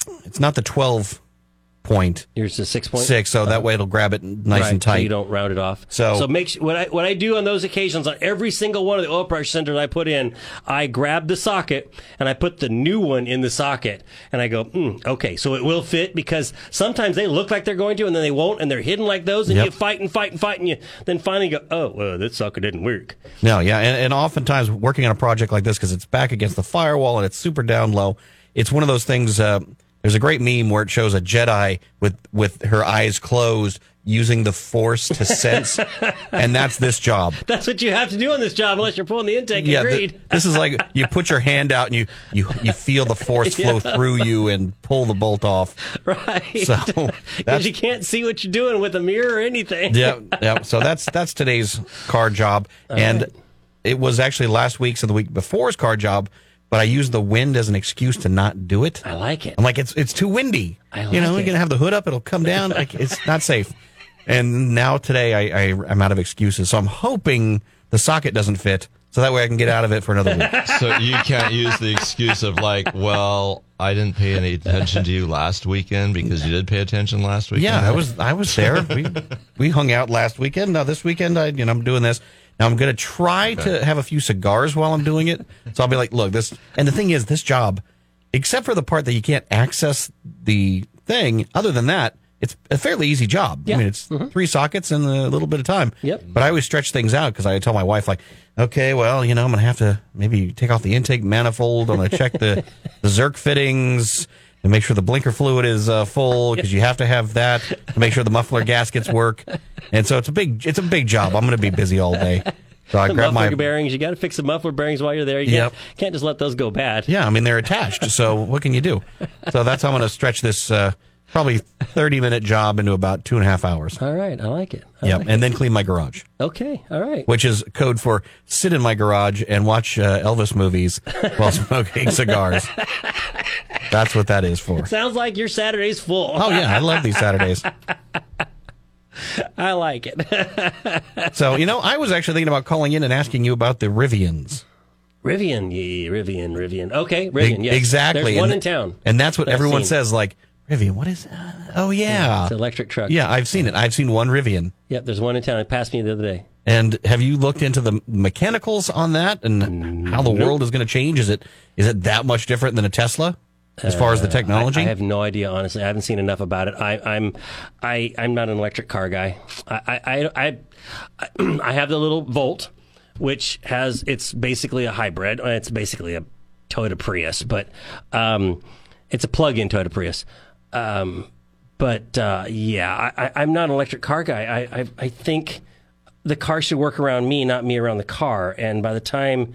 it's not the twelve point. Yours is six point six, so that way it'll grab it nice right, and tight. So you don't round it off. So, so make sure, what I what I do on those occasions, on every single one of the oil pressure sensors I put in, I grab the socket and I put the new one in the socket, and I go, mm, okay, so it will fit, because sometimes they look like they're going to, and then they won't, and they're hidden like those, and Yep. you fight and fight and fight, and you then finally go, oh, well, this socket didn't work. No, yeah, and, and oftentimes working on a project like this, because it's back against the firewall and it's super down low, it's one of those things. Uh, there's a great meme where it shows a Jedi with with her eyes closed, using the Force to sense, and that's this job. That's what you have to do on this job, unless you're pulling the intake. Yeah, Agreed. th- this is like you put your hand out and you you, you feel the Force flow Yeah. through you and pull the bolt off. Right. So Because that's you can't see what you're doing with a mirror or anything. yeah, yeah. So that's that's today's car job, All and right. it was actually last week's and the week before's car job. But I used the wind as an excuse to not do it. I like it. I'm like, it's it's too windy. I you know, like you're it. gonna have the hood up; it'll come down. Like, it's not safe. And now today, I, I I'm out of excuses. So I'm hoping the socket doesn't fit, so that way I can get out of it for another week. So you can't use the excuse of like, well, I didn't pay any attention to you last weekend, because you did pay attention last weekend. Yeah, I was I was there. We we hung out last weekend. Now this weekend, I you know I'm doing this. Now I'm going to try Okay. to have a few cigars while I'm doing it. So I'll be like, look, this. And the thing is, this job, except for the part that you can't access the thing, other than that, it's a fairly easy job. Yeah. I mean, it's Mhm. three sockets in a little bit of time. Yep. But I always stretch things out, because I tell my wife, like, okay, well, you know, I'm going to have to maybe take off the intake manifold. I'm going to check the, the Zerk fittings and make sure the blinker fluid is uh, full, because you have to have that to make sure the muffler gaskets work. And so it's a big it's a big job. I'm going to be busy all day. So I The grab muffler my bearings. You got to fix the muffler bearings while you're there. You Yep. can't, can't just let those go bad. Yeah, I mean, they're attached. So what can you do? So that's how I'm going to stretch this uh, probably thirty minute job into about two and a half hours. All right, I like it. I Yep, like and then clean my garage, it. Okay, all right. which is code for sit in my garage and watch uh, Elvis movies while smoking cigars. That's what that is for. Sounds like your Saturday's full. Oh yeah, I love these Saturdays. I like it. So you know, I was actually thinking about calling in and asking you about the Rivians. Rivian, yeah, Rivian, Rivian. Okay, Rivian, E- yes. Exactly. There's one and, in town. and that's what that I've everyone seen. says. Like Rivian, what is? Uh, oh yeah, It's an electric truck. yeah. I've seen it. I've seen one Rivian. Yep, there's one in town. It passed me the other day. And have you looked into the mechanicals on that and how the Nope. world is going to change? Is it is it that much different than a Tesla as far as the technology? I, I have no idea, honestly. I haven't seen enough about it. I, I'm, I, I'm not an electric car guy. I, I, I, I, I have the little Volt, which has it's basically a hybrid. It's basically a Toyota Prius, but um, it's a plug-in Toyota Prius. Um, but uh, yeah, I, I, I'm not an electric car guy. I, I, I think the car should work around me, not me around the car. And by the time.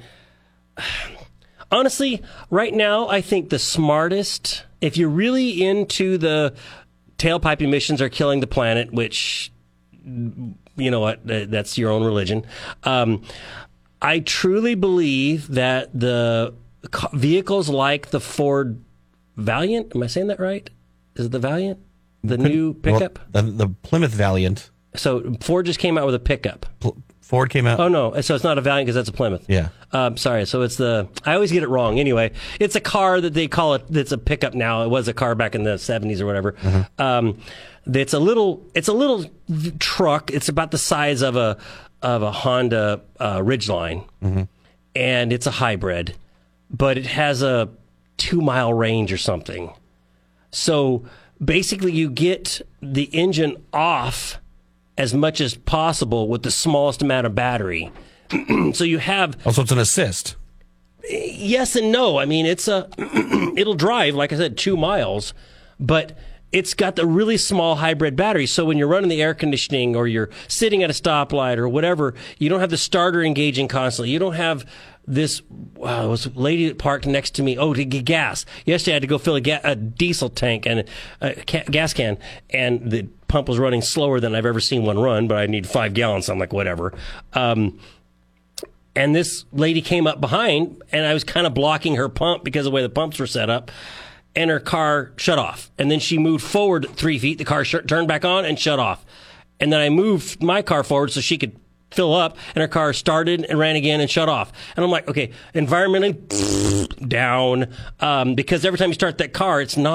Honestly, right now, I think the smartest, if you're really into the tailpipe emissions are killing the planet, which, you know what, that's your own religion. Um, I truly believe that the ca- vehicles like the Ford Valiant, am I saying that right? Is it the Valiant? The new pickup? Well, the, the Plymouth Valiant. So Ford just came out with a pickup. Pl- Ford came out. Oh no! So it's not a Valiant because that's a Plymouth. Yeah. Um, sorry. So it's the. I always get it wrong. Anyway, it's a car that they call it. That's a pickup now. It was a car back in the seventies or whatever. Mm-hmm. Um, it's a little. It's a little truck. It's about the size of a of a Honda uh, Ridgeline, Mm-hmm. and it's a hybrid, but it has a two mile range or something. So basically, you get the engine off as much as possible with the smallest amount of battery. So you have Also, it's an assist. yes and no. I mean, it's a it'll drive, like I said, two miles, but it's got the really small hybrid battery. So when you're running the air conditioning or you're sitting at a stoplight or whatever, you don't have the starter engaging constantly. You don't have this. Wow, there was a lady that parked next to me. Oh, to get gas. Yesterday, I had to go fill a, ga- a diesel tank and a ca- gas can, and the pump was running slower than I've ever seen one run. But I need five gallons. So I'm like, whatever. Um, And this lady came up behind, and I was kind of blocking her pump because of the way the pumps were set up, and her car shut off. And then she moved forward three feet. The car sh- turned back on and shut off. And then I moved my car forward so she could fill up, and her car started and ran again and shut off. And I'm like, okay, environmentally, down, um, because every time you start that car, it's not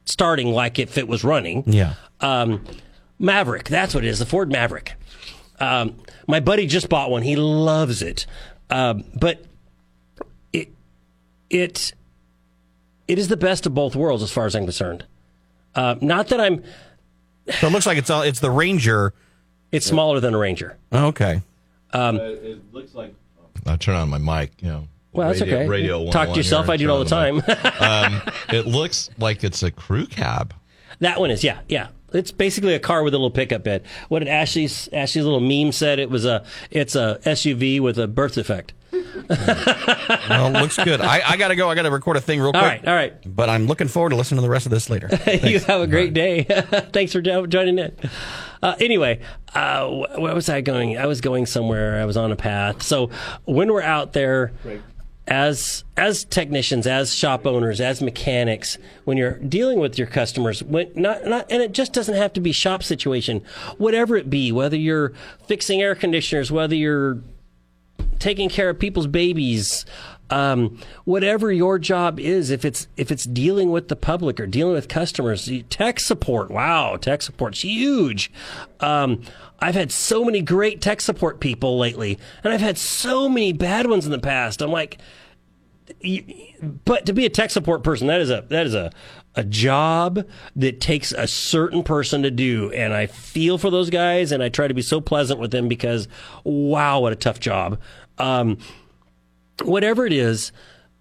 starting like if it was running. Yeah. Um, Maverick, that's what it is, the Ford Maverick. Um, my buddy just bought one. He loves it. Um, but it it it is the best of both worlds as far as I'm concerned. Uh, not that I'm... So it looks like it's all, it's the Ranger. It's smaller than a Ranger. Okay. Um, Uh, it looks like... I'll turn on my mic, you know. Well, that's radio, okay. Radio Talk to yourself. here, I do it all the turn time. on the mic. um, it looks like it's a crew cab. That one is, yeah, yeah. It's basically a car with a little pickup bed. What did Ashley's Ashley's little meme said? It was a it's a S U V with a birth defect. Well, looks good. I, I got to go. I got to record a thing real quick. All right, all right. But I'm looking forward to listening to the rest of this later. You have a great day. Thanks for jo- joining in. Uh, anyway, uh, wh- where was I going? I was going somewhere. I was on a path. So when we're out there, as as technicians, as shop owners, as mechanics, when you're dealing with your customers, when not not, and it just doesn't have to be shop situation, whatever it be, whether you're fixing air conditioners, whether you're taking care of people's babies, um, whatever your job is, if it's if it's dealing with the public or dealing with customers, tech support, wow, tech support's huge. Um, I've had so many great tech support people lately, and I've had so many bad ones in the past. I'm like, but to be a tech support person, that is a that is a a job that takes a certain person to do, and I feel for those guys, and I try to be so pleasant with them because, wow, what a tough job. Um, whatever it is,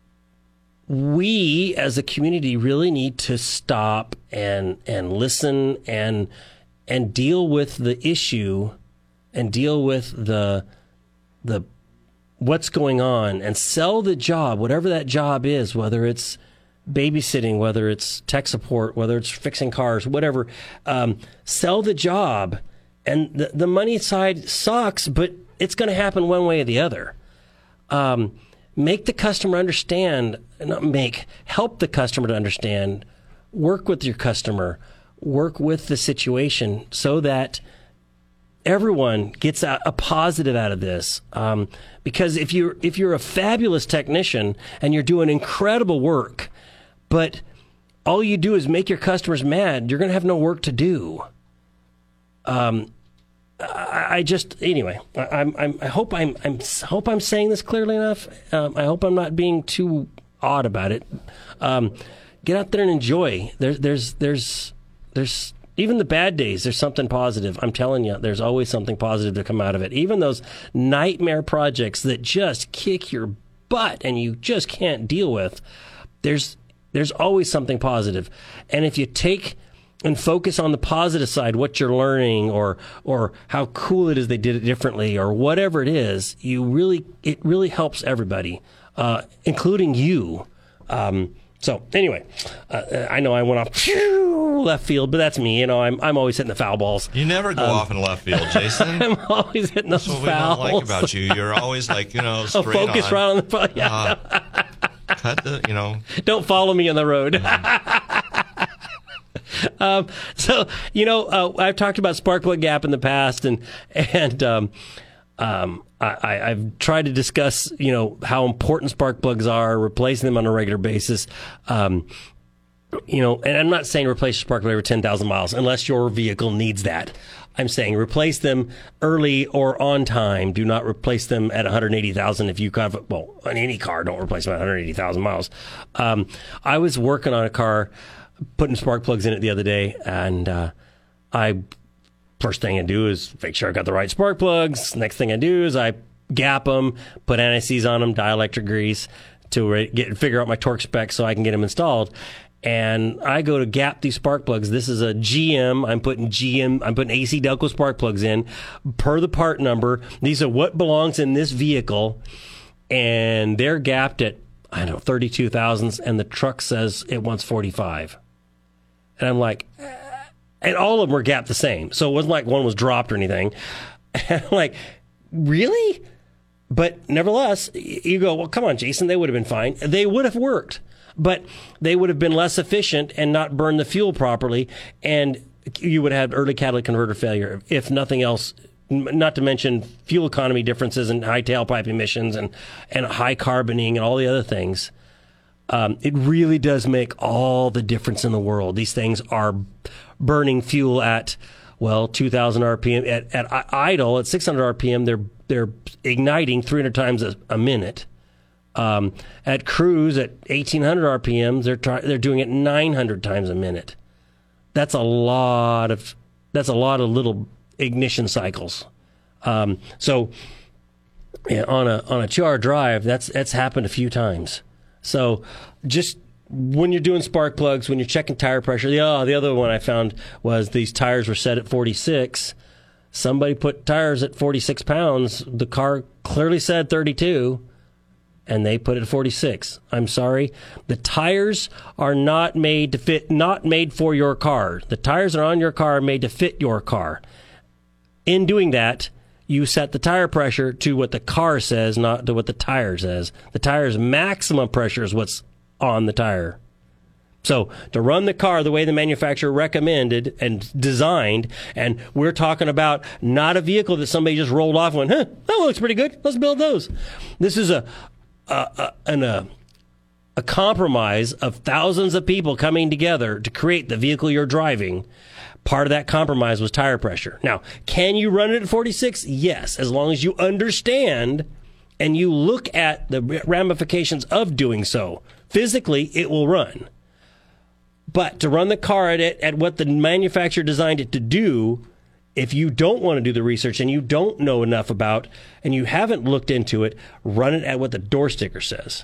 we as a community really need to stop and and listen and and deal with the issue and deal with the the what's going on and sell the job, whatever that job is, whether it's babysitting, whether it's tech support, whether it's fixing cars, whatever. Um, sell the job, and the the money side sucks, but it's going to happen one way or the other. Um, make the customer understand, not make, help the customer to understand, work with your customer, work with the situation so that everyone gets a, a positive out of this. Um, because if you're, if you're a fabulous technician and you're doing incredible work, but all you do is make your customers mad, you're going to have no work to do. Um, I just anyway. I'm, I'm. I hope I'm. I'm. Hope I'm saying this clearly enough. Um, I hope I'm not being too odd about it. Um, get out there and enjoy. There's. There's. There's. There's. Even the bad days, there's something positive. I'm telling you, there's always something positive to come out of it. Even those nightmare projects that just kick your butt and you just can't deal with. There's. There's always something positive, and if you take and focus on the positive side, what you're learning, or or how cool it is they did it differently, or whatever it is, you really it really helps everybody, uh, including you. Um, so anyway, uh, I know I went off phew, left field, but that's me. You know, I'm I'm always hitting the foul balls. You never go um, off in left field, Jason. I'm always hitting those That's what fouls. we don't like about you. You're always like, you know, straight oh, focus on. right on the ball. Yeah. Uh, cut the, you know. Don't follow me on the road. Um, so, you know, uh, I've talked about spark plug gap in the past, and and um, um, I, I've tried to discuss, you know, how important spark plugs are, replacing them on a regular basis. Um, you know, and I'm not saying replace your spark plug every ten thousand miles unless your vehicle needs that. I'm saying replace them early or on time. Do not replace them at one hundred eighty thousand if you have, well, on any car, don't replace them at one hundred eighty thousand miles. Um, I was working on a car, putting spark plugs in it the other day, and uh, I first thing I do is make sure I got the right spark plugs. Next thing I do is I gap them, put anti-seize on them, dielectric grease to get figure out my torque specs so I can get them installed. And I go to gap these spark plugs. This is a G M. I'm putting G M. I'm putting A C Delco spark plugs in per the part number. These are what belongs in this vehicle, and they're gapped at I don't know thirty-two thousandths, and the truck says it wants forty-five. And I'm like, and all of them were gapped the same. So it wasn't like one was dropped or anything. And I'm like, really? But nevertheless, you go, well, come on, Jason, they would have been fine. They would have worked, but they would have been less efficient and not burned the fuel properly. And you would have early catalytic converter failure, if nothing else, not to mention fuel economy differences and high tailpipe emissions and, and high carboning and all the other things. Um, it really does make all the difference in the world. These things are burning fuel at, well, two thousand R P M. At, at idle, at six hundred R P M, they're they're igniting three hundred times a, a minute. Um, at cruise, at eighteen hundred R P M, they're try, they're doing it nine hundred times a minute. That's a lot of that's a lot of little ignition cycles. Um, so yeah, on a on a two hour drive, that's that's happened a few times. So just when you're doing spark plugs, when you're checking tire pressure, the oh, the other one I found was these tires were set at forty-six. Somebody put tires at forty-six pounds. The car clearly said thirty-two, and they put it at forty-six. I'm sorry. The tires are not made to fit, not made for your car. The tires that are on your car are made to fit your car. In doing that, you set the tire pressure to what the car says, not to what the tire says. The tire's maximum pressure is what's on the tire. So to run the car the way the manufacturer recommended and designed, and we're talking about not a vehicle that somebody just rolled off and went, huh, that looks pretty good. Let's build those. This is a a, a, an, a, a compromise of thousands of people coming together to create the vehicle you're driving. Part of that compromise was tire pressure. Now, can you run it at forty-six? Yes, as long as you understand and you look at the ramifications of doing so. Physically, it will run. But to run the car at, it, at what the manufacturer designed it to do, if you don't want to do the research and you don't know enough about and you haven't looked into it, run it at what the door sticker says.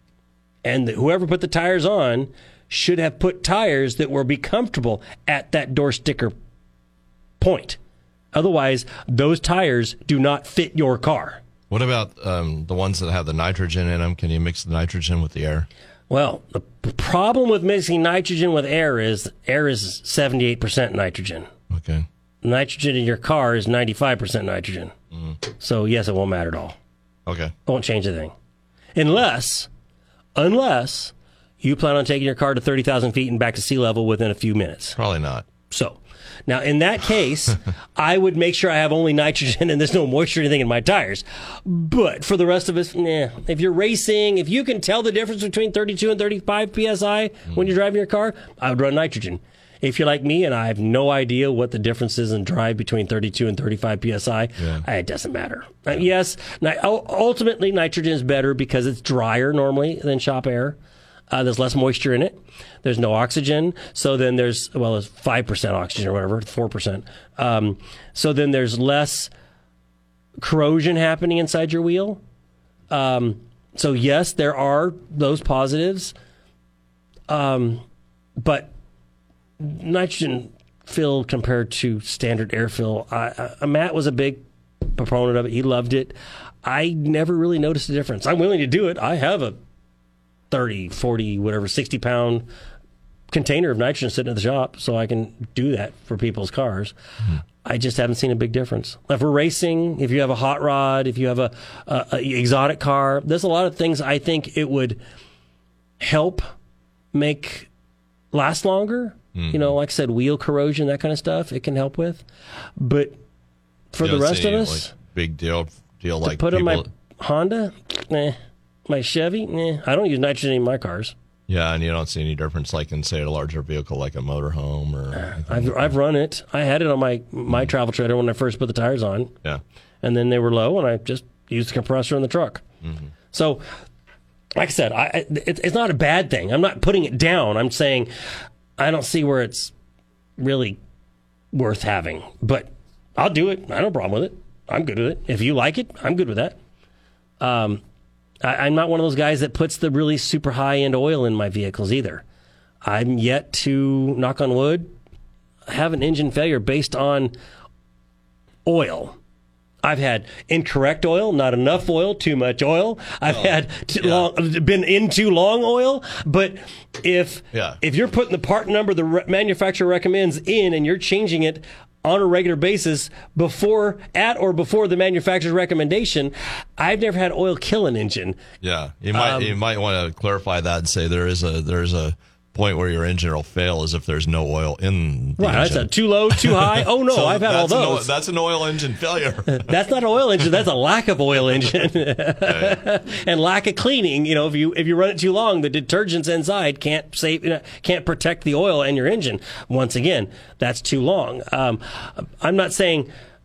And the, whoever put the tires on should have put tires that will be comfortable at that door sticker point. Otherwise, those tires do not fit your car. What about um, the ones that have the nitrogen in them? Can you mix the nitrogen with the air? Well, the problem with mixing nitrogen with air is air is seventy-eight percent nitrogen. Okay. Nitrogen in your car is ninety-five percent nitrogen. Mm. So, yes, it won't matter at all. Okay. It won't change a thing. Unless, unless you plan on taking your car to thirty thousand feet and back to sea level within a few minutes. Probably not. So, now in that case, I would make sure I have only nitrogen and there's no moisture or anything in my tires. But for the rest of us, nah. If you're racing, if you can tell the difference between thirty-two and thirty-five P S I mm. when you're driving your car, I would run nitrogen. If you're like me and I have no idea what the difference is in drive between thirty-two and thirty-five P S I, yeah. it doesn't matter. Yeah. Uh, yes, ultimately nitrogen is better because it's drier normally than shop air. Uh, there's less moisture in it. There's no oxygen. So then there's, well, it's five percent oxygen or whatever, four percent. Um, so then there's less corrosion happening inside your wheel. Um, so yes, there are those positives. Um, but nitrogen fill compared to standard air fill, I, I, Matt was a big proponent of it. He loved it. I never really noticed a difference. I'm willing to do it. I have a thirty, forty, whatever, sixty pound container of nitrogen sitting at the shop, so I can do that for people's cars. Mm-hmm. I just haven't seen a big difference. If we're racing, if you have a hot rod, if you have a, a, a exotic car, there's a lot of things I think it would help make last longer. Mm-hmm. You know, like I said, wheel corrosion, that kind of stuff, it can help with. But for you the don't rest see of any, us, like, big deal, deal to like put people... in my Honda, nah. My Chevy, eh, I don't use nitrogen in my cars. Yeah, and you don't see any difference, like in say a larger vehicle, like a motorhome or. I've like I've run it. I had it on my my mm-hmm. travel trailer when I first put the tires on. Yeah, and then they were low, and I just used the compressor in the truck. Mm-hmm. So, like I said, I it, it's not a bad thing. I'm not putting it down. I'm saying I don't see where it's really worth having, but I'll do it. I have no problem with it. I'm good with it. If you like it, I'm good with that. Um. I'm not one of those guys that puts the really super high-end oil in my vehicles either. I'm yet to, knock on wood, have an engine failure based on oil. I've had incorrect oil, not enough oil, too much oil. I've oh, had too yeah. long, been in too long oil. But if yeah. if you're putting the part number the re- manufacturer recommends in and you're changing it on a regular basis before, at or before the manufacturer's recommendation, I've never had oil kill an engine. Yeah, you might um, you might want to clarify that and say there is a there is a point where your engine will fail is if there's no oil in the Right, engine. that's a too low, too high. Oh no, So I've had all that's an oil- those. that's an oil engine failure. That's not an oil engine. That's a lack of oil engine and lack of cleaning. You know, if you if you run it too long, the detergents inside can't save, you know, can't protect the oil and your engine. Once again, that's too long. Um, I'm not saying.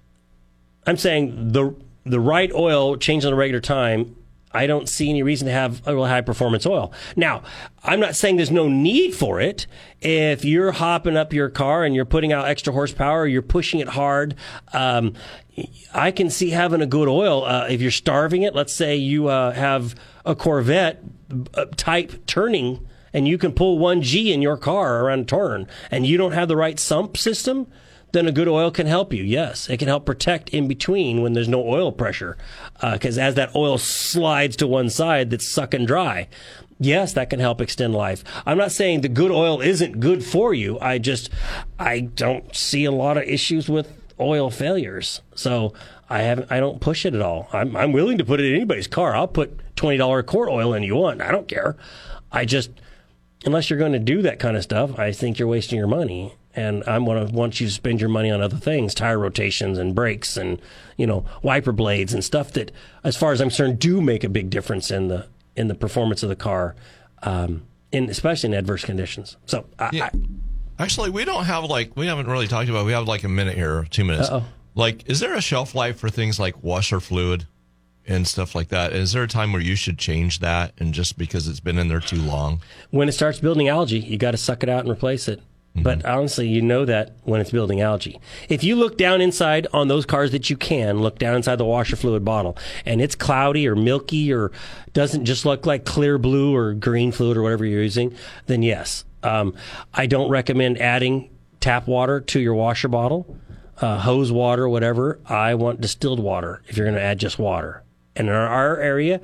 I'm saying the the right oil changed on a regular time. I don't see any reason to have a real high performance oil. Now, I'm not saying there's no need for it. If you're hopping up your car and you're putting out extra horsepower, you're pushing it hard, um, I can see having a good oil. Uh, if you're starving it, let's say you uh, have a Corvette uh, type turning and you can pull one G in your car around a turn and you don't have the right sump system, then a good oil can help you. Yes, it can help protect in between when there's no oil pressure. Because uh, as that oil slides to one side that's sucking dry, yes, that can help extend life. I'm not saying the good oil isn't good for you. I just, I don't see a lot of issues with oil failures. So I haven't, I don't push it at all. I'm, I'm willing to put it in anybody's car. I'll put twenty dollars quart oil in you want. I don't care. I just, unless you're going to do that kind of stuff, I think you're wasting your money. And I'm going to want you to spend your money on other things, tire rotations and brakes and, you know, wiper blades and stuff that, as far as I'm concerned, do make a big difference in the in the performance of the car, um, in especially in adverse conditions. So, I, Yeah. I, Actually, we don't have like we haven't really talked about. We have like a minute here, two minutes. Uh-oh. Like, is there a shelf life for things like washer fluid and stuff like that? Is there a time where you should change that, and just because it's been in there too long? when it starts building algae, you got to suck it out and replace it. But honestly, you know that when it's building algae. If you look down inside on those cars that you can, look down inside the washer fluid bottle, and it's cloudy or milky or doesn't just look like clear blue or green fluid or whatever you're using, then yes. Um, I don't recommend adding tap water to your washer bottle, uh, hose water, whatever. I want distilled water if you're going to add just water. And in our, our area...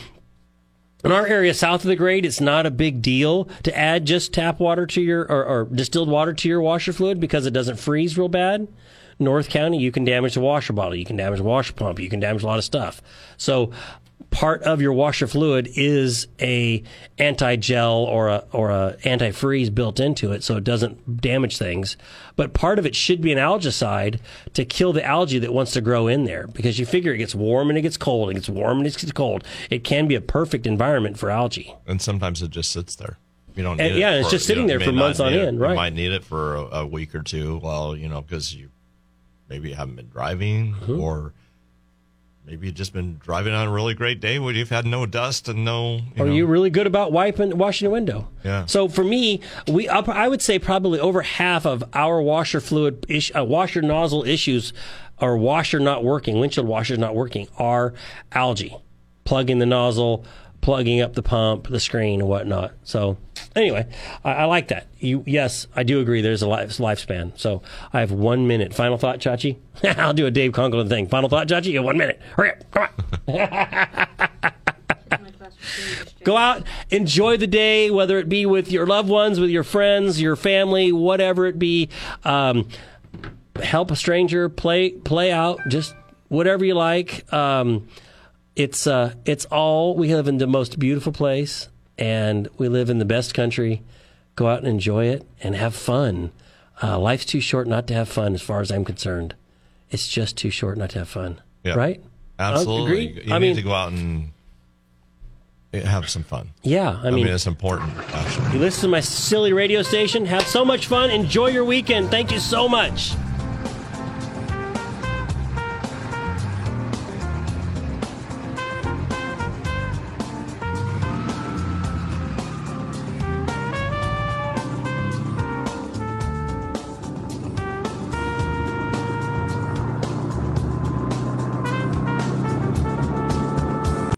In our area south of the grade, it's not a big deal to add just tap water to your, or, or distilled water to your washer fluid because it doesn't freeze real bad. North County, you can damage the washer bottle, you can damage the washer pump, you can damage a lot of stuff. So part of your washer fluid is a anti-gel or a or a anti-freeze built into it so it doesn't damage things. But part of it should be an algicide to kill the algae that wants to grow in there, because you figure it gets warm and it gets cold, it gets warm and it gets cold. It can be a perfect environment for algae. And sometimes it just sits there. You don't need And, it yeah, it's for- just sitting you know, there you for may not months on need it. end, right. You might need it for a, a week or two, well, you know, because you maybe you haven't been driving, Mm-hmm. or maybe you've just been driving on a really great day where you've had no dust and no. You Are know, you really good about wiping, washing your window? Yeah. So for me, we up- I would say probably over half of our washer fluid, ish, uh, washer nozzle issues, or washer not working, windshield washers not working, are algae, plugging the nozzle, plugging up the pump, the screen, and whatnot. So anyway, I, I like that. You, yes, I do agree. There's a life, lifespan. So I have one minute. Final thought, Chachi? I'll do a Dave Conklin thing. Final thought, Chachi? You have one minute. Hurry up. Come on. Go out, enjoy the day, whether it be with your loved ones, with your friends, your family, whatever it be. Um, help a stranger, play play out, just whatever you like. Um, it's uh, it's all, we live in the most beautiful place, and we live in the best country. Go out and enjoy it and have fun. Uh, life's too short not to have fun, as far as I'm concerned. It's just too short not to have fun. Yeah. Right? Absolutely. Agree? You I need mean- to go out and have some fun. Yeah, I I mean, mean, it's important, actually. you listen to my silly radio station. Have so much fun. Enjoy your weekend. Thank you so much.